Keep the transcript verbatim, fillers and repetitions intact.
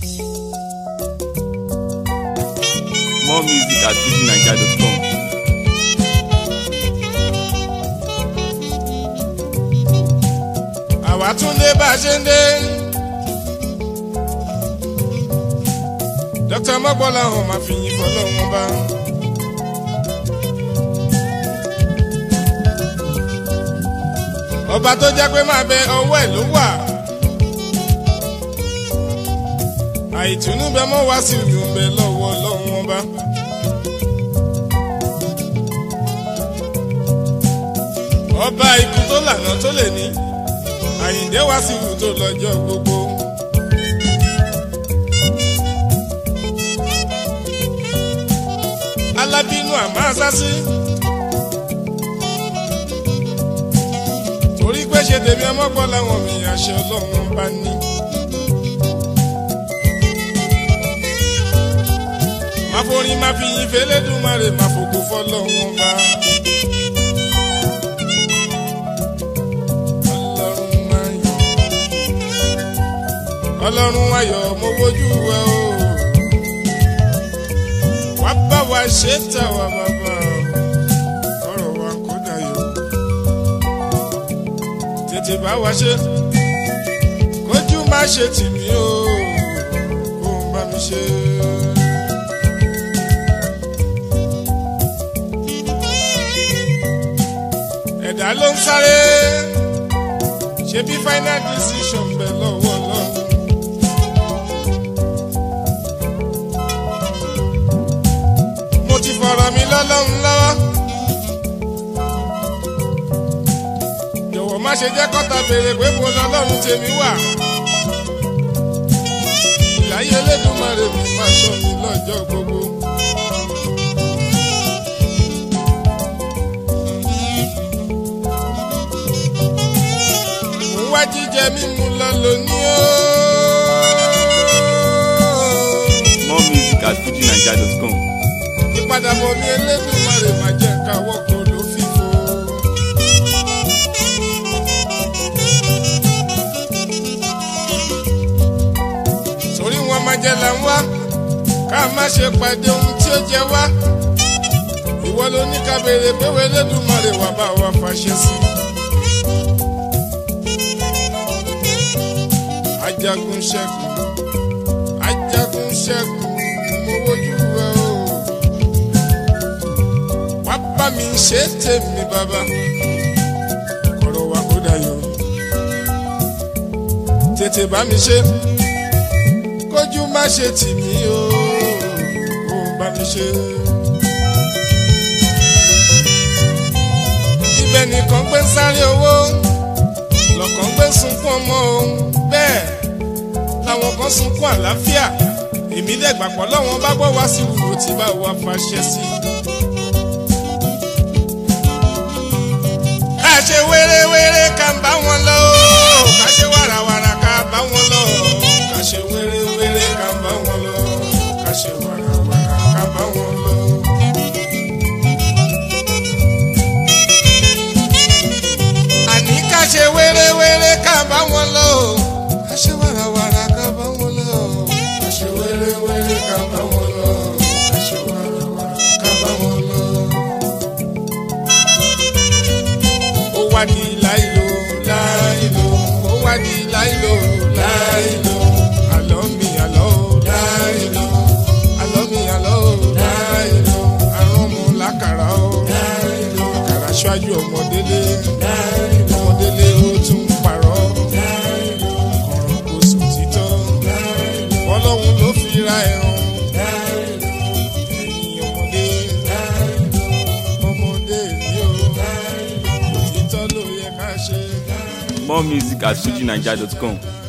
More music at fuji naija dot com. Àwa tún dé bá a ṣe ń dé. Dókítà Mọ́gbọ́lá hàn máa fi yín fọlọ́run bá. Ọba tó jẹ́ pé máa bẹ ọwọ́ ẹ̀ ló wà. Àìtùnú bẹ mọ́ wá sí ìlú bẹ lọ́wọ́ Ọlọ́run ọba. Ọba ikú tó lànà tó lè ní. Àyìndé wá sí ìlú tó lọ́jọ́ gbogbo. Alábínú àmọ́ àsásí. Torí pé ṣe tèmi ọmọgbọ́n láwọn mi àṣẹ Ọlọ́run bá ní. Má forin má fi yin f'Elédùmarè má fògo f'Ọlọ́run bá. Ọlọ́run ayọ̀ mo wojú ẹ o. Wá bá wa ṣe tà wá bàbá ọ̀rọ̀ wa kó dayọ̀. Tètè bá wa ṣe kójú má ṣe tì mí o. Kó ń bá mi ṣe. Ẹ̀dá ló ń sáré ṣe bí final decision bẹ̀ lọ́wọ́ Ọlọ́run. Mo ti fọ̀rọ̀ mi lọ́lọ́run lọ́wọ́. Jọ̀wọ́ má ṣe jẹ́ kọ́ta béèrè pé mo lọ́lọ́run tèmi wà. Ìláyé Elédùmarè mi máa ṣọ́ mi lọ́jọ́ gbogbo. Mo wá jíjẹ mímu lọ lónìí o. More music at fuji naija dot com. Ìpadàbọ̀ mi Elédùmarè máa jẹ́ káwọ́ kó ló fífo. Torí wọn máa jẹ là ń wá ká má ṣe pàdé ohun tí ó jẹ wá. Ìwọ ló ní ká béèrè pé Elédùmarè wà bá wa fàṣẹ sí. Ajagun ṣẹ́gun ajagun ṣẹ́gun mo wojú ẹ o. Wá bá mi ṣe tèmi bàbá kọ̀rọ̀ wa kó dayọ̀. Tètè bá mi ṣe kójú má ṣe tì mí o. Kó bá mi ṣe. Ibẹ̀ nìkan gbé ń sáré owó lọ́kàn gbé sunkún ọmọ o. Bẹ́ẹ̀ làwọn kan sunkún àlàáfíà. Èmi dẹ̀gbà pọ̀ lọ́wọ́n bá gbọ́ wá sí ìwúwo tí bá wa fàṣẹ sí. Ká ṣe wéré-wéré ká bá wọn lọ. Ká ṣe wàràwàrà ká bá wọn lọ. Ká ṣe wéré-wéré ká bá wọn lọ. Ká ṣe wàràwàrà ká bá wọn lọ. Àní ká ṣe wéré-wéré ká bá wọn lọ. Ká ṣe wàràwàrà ká bá wọn lọ. Ká ṣe wéré-wéré ká bá wọn lọ. Ká ṣe wàràwàrà ká bá wọn lọ. Ó wá di láìlò láìlò. Ó wá di láìlò láìlò. Àlọ́ mi àlọ́ láìlò. Àlọ́ mi àlọ́ láìlò. Àrùn mu lákàrà ó láìlò. Àkàrà ṣáájú ọmọdélé láìlò. Ọmọdélé ó tún parọ́ láìlò. Kọ̀rọ̀ kò sùn títọ́ láìlò. Ọlọ́run ló fi ra ẹ̀rùn láìlò. Ẹ̀yin ọmọdé láìlò. Ọmọdé ni ó láìlò. Òtítọ́ ló yẹ ká ṣe láìlò. More music at fuji naija dot com.